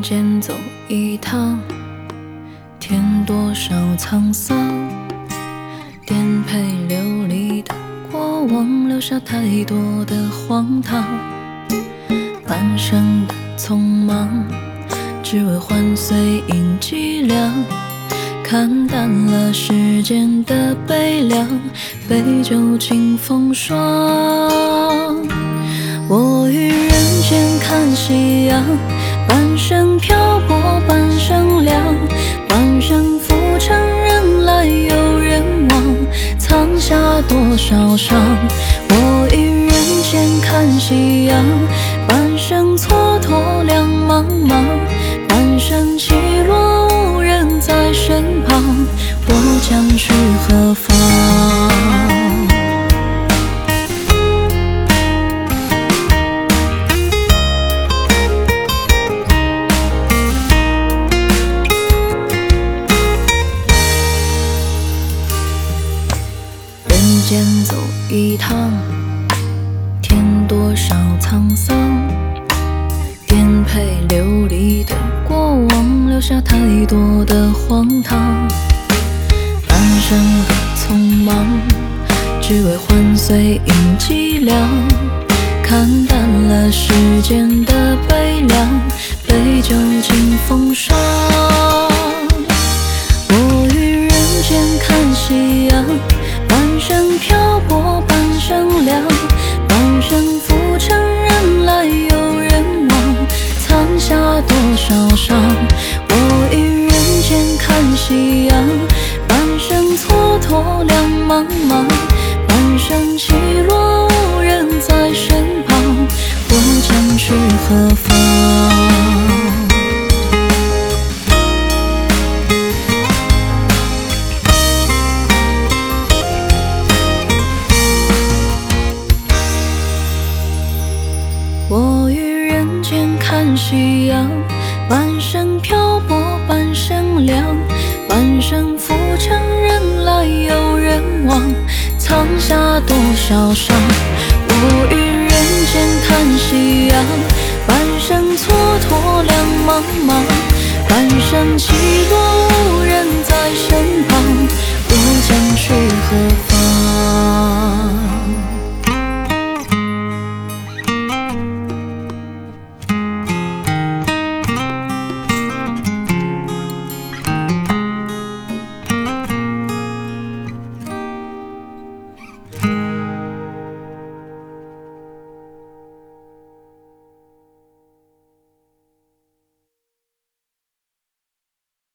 间走一趟，添多少沧桑，颠沛流离的过往，留下太多的荒唐。半生的匆忙，只为换碎银几两，看淡了世间的悲凉，杯酒敬风霜。我于人间看夕阳，半生漂泊半生凉，半生浮沉人来有人往，藏下多少伤。我于人间看夕阳，半生蹉跎两茫茫，半生起落无人在身旁，我将去何方？人间走一趟，添多少沧桑，颠沛流离的过往，留下太多的荒唐。半生的匆忙，只为换碎银几两，看淡了世间的悲凉，杯酒敬风霜。我于人间看夕阳，半生漂泊半生凉，半生浮沉人来有人往，藏下多少伤。我于人间看夕阳，半生蹉跎两茫茫，半生起落无人在身旁，我将去何方？我于人间看夕阳，半生漂泊半生凉，半生浮沉人来有人往，藏下多少伤。我于人间看夕阳，半生蹉跎两茫茫，半生起落无人在身旁，我将去何方？